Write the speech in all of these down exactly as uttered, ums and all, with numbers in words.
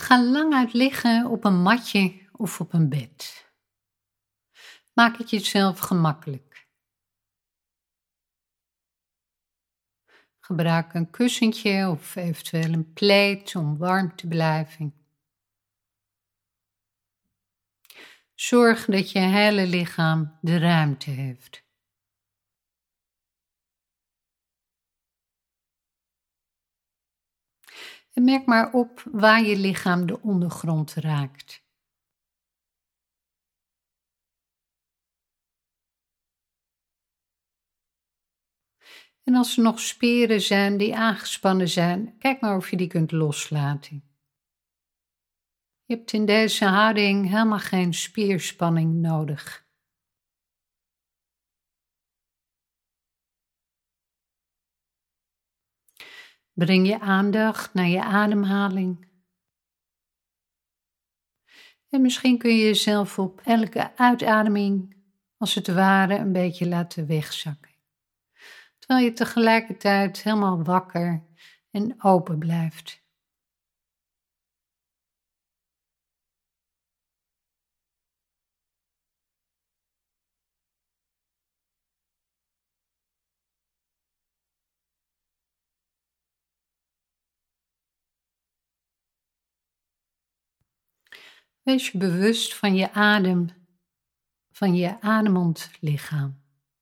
Ga lang uit liggen op een matje of op een bed. Maak het jezelf gemakkelijk. Gebruik een kussentje of eventueel een plaid om warm te blijven. Zorg dat je hele lichaam de ruimte heeft. En merk maar op waar je lichaam de ondergrond raakt. En als er nog spieren zijn die aangespannen zijn, kijk maar of je die kunt loslaten. Je hebt in deze houding helemaal geen spierspanning nodig. Breng je aandacht naar je ademhaling. En misschien kun je jezelf op elke uitademing, als het ware, een beetje laten wegzakken. Terwijl je tegelijkertijd helemaal wakker en open blijft. Wees je bewust van je adem, van je ademend lichaam.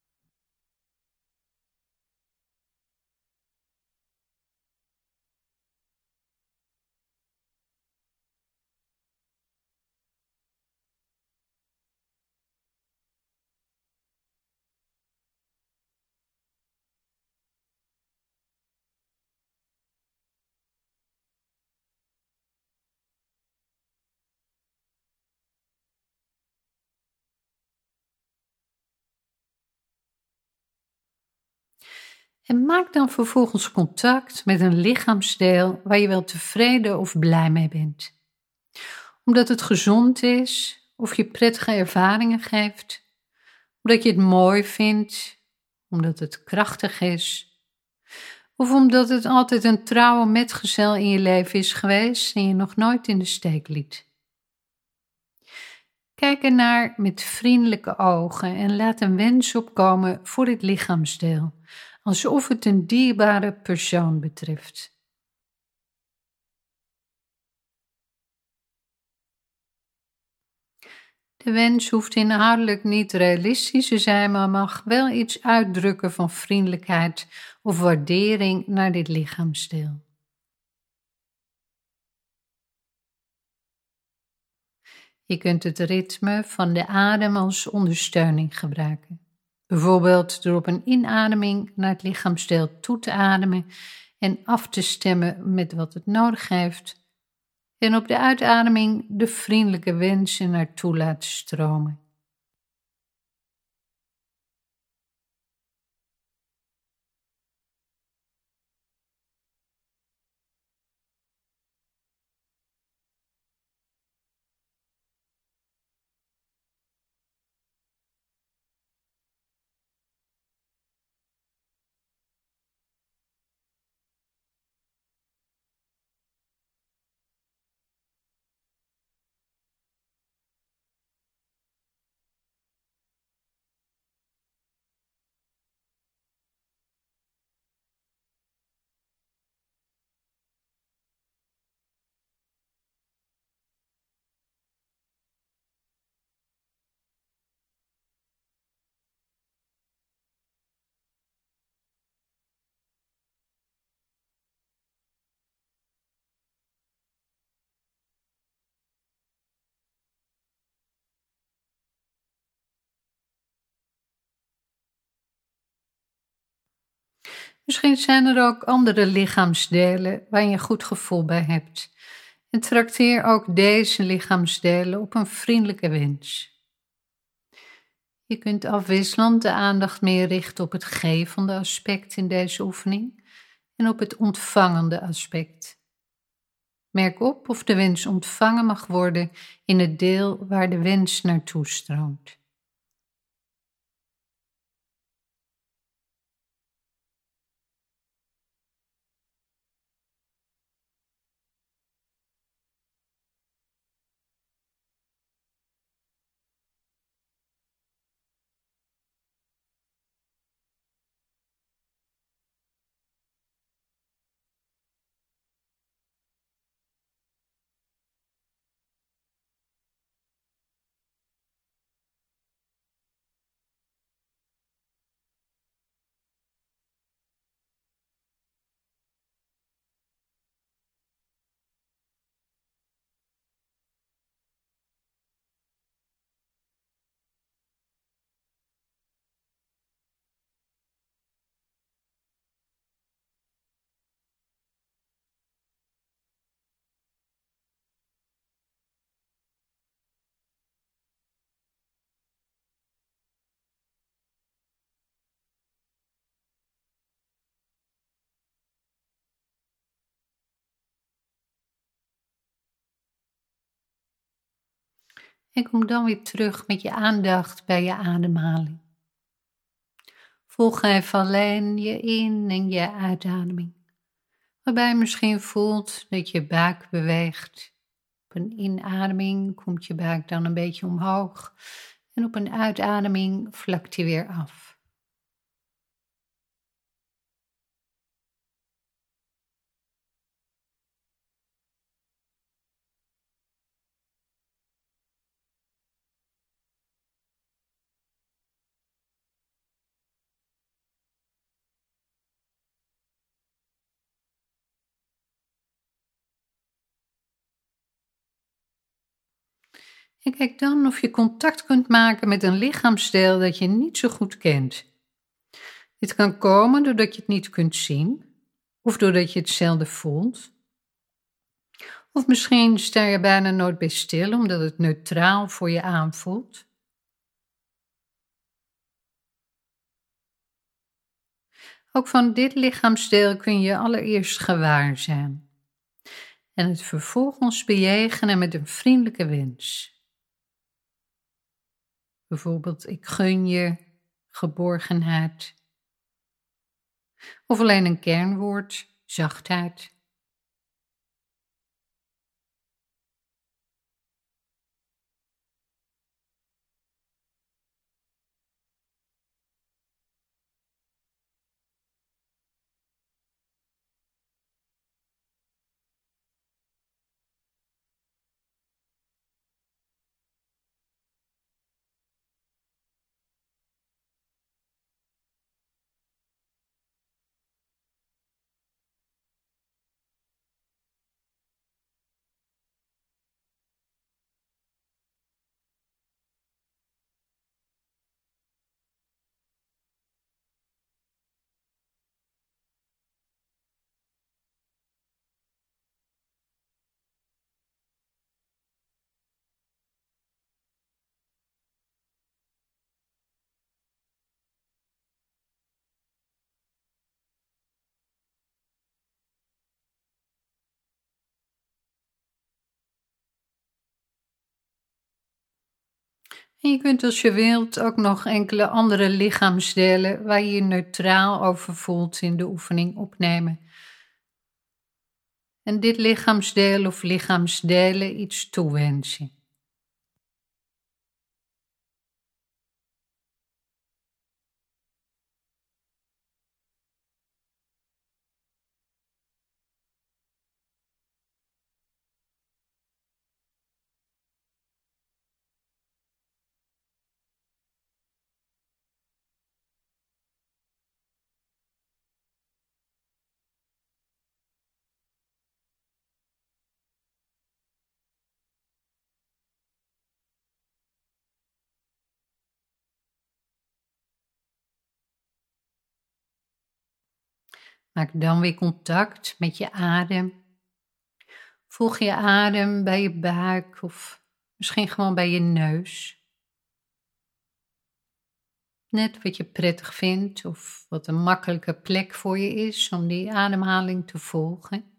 En maak dan vervolgens contact met een lichaamsdeel waar je wel tevreden of blij mee bent. Omdat het gezond is, of je prettige ervaringen geeft, omdat je het mooi vindt, omdat het krachtig is, of omdat het altijd een trouwe metgezel in je leven is geweest en je nog nooit in de steek liet. Kijk ernaar met vriendelijke ogen en laat een wens opkomen voor dit lichaamsdeel, alsof het een dierbare persoon betreft. De wens hoeft inhoudelijk niet realistisch te zijn, maar mag wel iets uitdrukken van vriendelijkheid of waardering naar dit lichaamsdeel. Je kunt het ritme van de adem als ondersteuning gebruiken. Bijvoorbeeld door op een inademing naar het lichaamsdeel toe te ademen en af te stemmen met wat het nodig heeft. En op de uitademing de vriendelijke wensen naartoe laten stromen. Misschien zijn er ook andere lichaamsdelen waar je een goed gevoel bij hebt. En trakteer ook deze lichaamsdelen op een vriendelijke wens. Je kunt afwisselend de aandacht meer richten op het gevende aspect in deze oefening en op het ontvangende aspect. Merk op of de wens ontvangen mag worden in het deel waar de wens naartoe stroomt. En kom dan weer terug met je aandacht bij je ademhaling. Volg even alleen je in- en je uitademing. Waarbij je misschien voelt dat je buik beweegt. Op een inademing komt je buik dan een beetje omhoog. En op een uitademing vlakt hij weer af. En kijk dan of je contact kunt maken met een lichaamsdeel dat je niet zo goed kent. Dit kan komen doordat je het niet kunt zien, of doordat je het zelden voelt. Of misschien sta je bijna nooit bij stil omdat het neutraal voor je aanvoelt. Ook van dit lichaamsdeel kun je allereerst gewaar zijn. En het vervolgens bejegenen met een vriendelijke wens. Bijvoorbeeld, ik gun je geborgenheid. Of alleen een kernwoord, zachtheid. En je kunt als je wilt ook nog enkele andere lichaamsdelen waar je je neutraal over voelt in de oefening opnemen. En dit lichaamsdeel of lichaamsdelen iets toewensen. Maak dan weer contact met je adem. Volg je adem bij je buik of misschien gewoon bij je neus. Net wat je prettig vindt of wat een makkelijke plek voor je is om die ademhaling te volgen.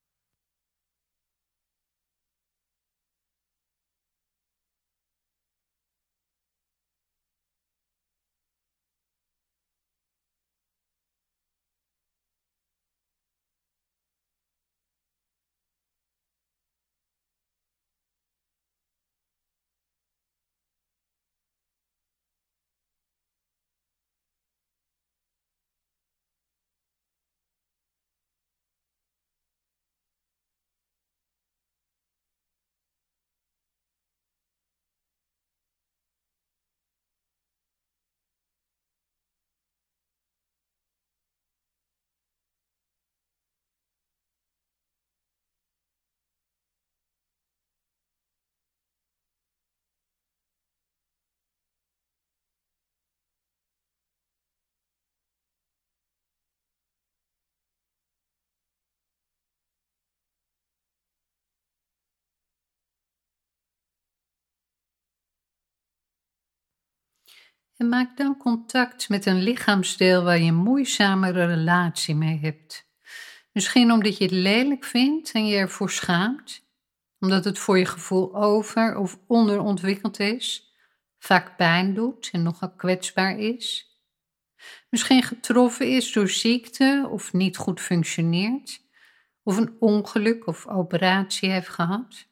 En maak dan contact met een lichaamsdeel waar je een moeizamere relatie mee hebt. Misschien omdat je het lelijk vindt en je ervoor schaamt, omdat het voor je gevoel over- of onderontwikkeld is, vaak pijn doet en nogal kwetsbaar is. Misschien getroffen is door ziekte of niet goed functioneert, of een ongeluk of operatie heeft gehad.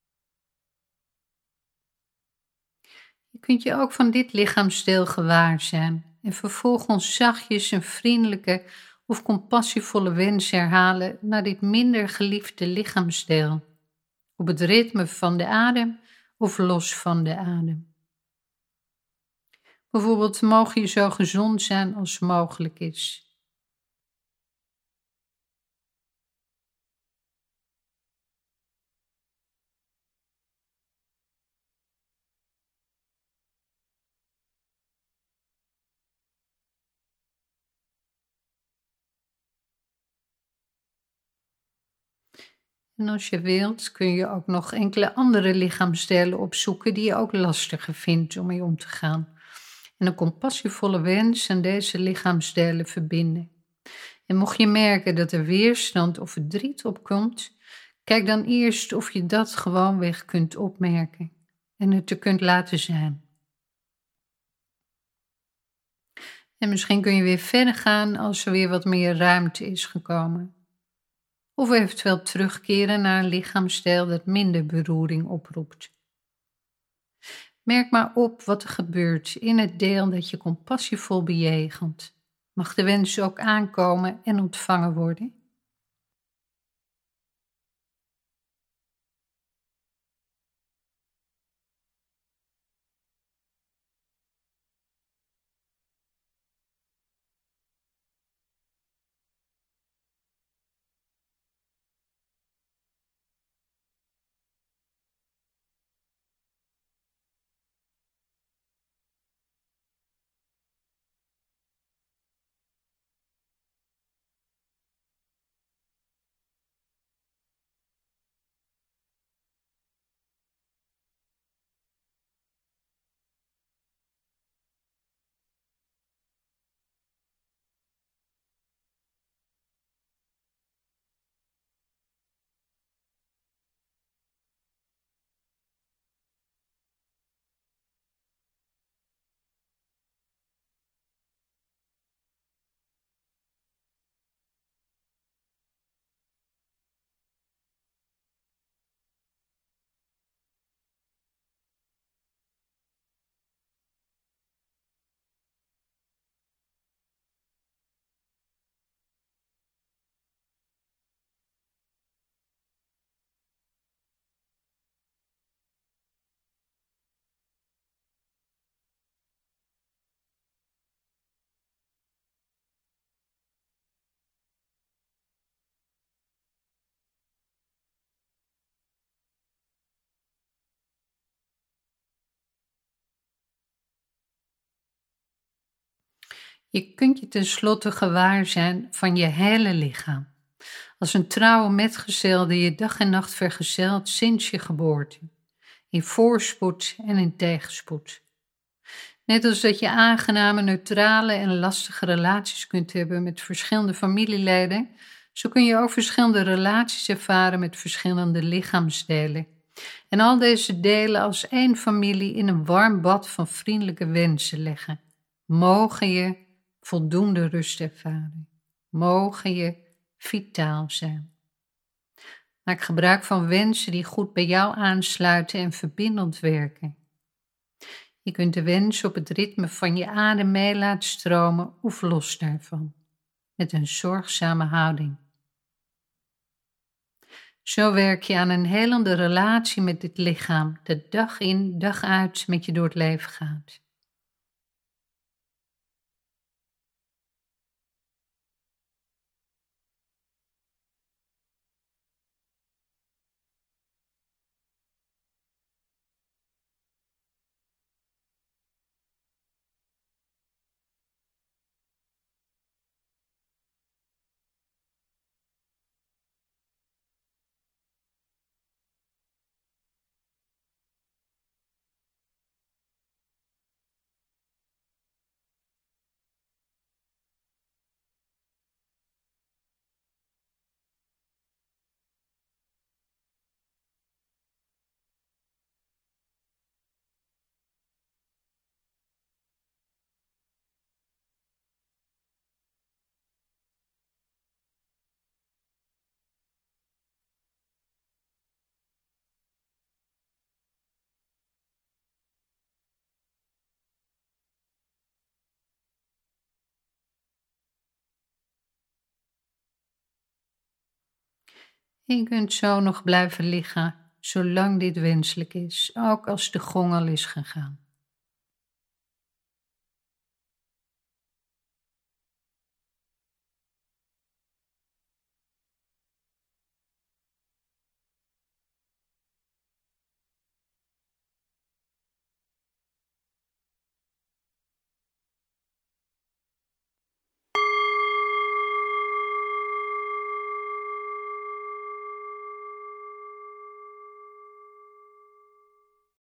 Je kunt je ook van dit lichaamsdeel gewaar zijn en vervolgens zachtjes een vriendelijke of compassievolle wens herhalen naar dit minder geliefde lichaamsdeel, op het ritme van de adem of los van de adem. Bijvoorbeeld, mogen je zo gezond zijn als mogelijk is. En als je wilt, kun je ook nog enkele andere lichaamsdelen opzoeken die je ook lastiger vindt om mee om te gaan. En een compassievolle wens aan deze lichaamsdelen verbinden. En mocht je merken dat er weerstand of verdriet opkomt, kijk dan eerst of je dat gewoonweg kunt opmerken en het er kunt laten zijn. En misschien kun je weer verder gaan als er weer wat meer ruimte is gekomen. Of eventueel terugkeren naar een lichaamsdeel dat minder beroering oproept. Merk maar op wat er gebeurt in het deel dat je compassievol bejegent. Mag de wens ook aankomen en ontvangen worden? Je kunt je tenslotte gewaar zijn van je hele lichaam. Als een trouwe metgezel die je dag en nacht vergezelt sinds je geboorte. In voorspoed en in tegenspoed. Net als dat je aangename, neutrale en lastige relaties kunt hebben met verschillende familieleden, zo kun je ook verschillende relaties ervaren met verschillende lichaamsdelen. En al deze delen als één familie in een warm bad van vriendelijke wensen leggen. Mogen je voldoende rust ervaren. Mogen je vitaal zijn. Maak gebruik van wensen die goed bij jou aansluiten en verbindend werken. Je kunt de wens op het ritme van je adem mee laten stromen of los daarvan, met een zorgzame houding. Zo werk je aan een helende relatie met dit lichaam, dat dag in, dag uit met je door het leven gaat. Je kunt zo nog blijven liggen, zolang dit wenselijk is, ook als de gong al is gegaan.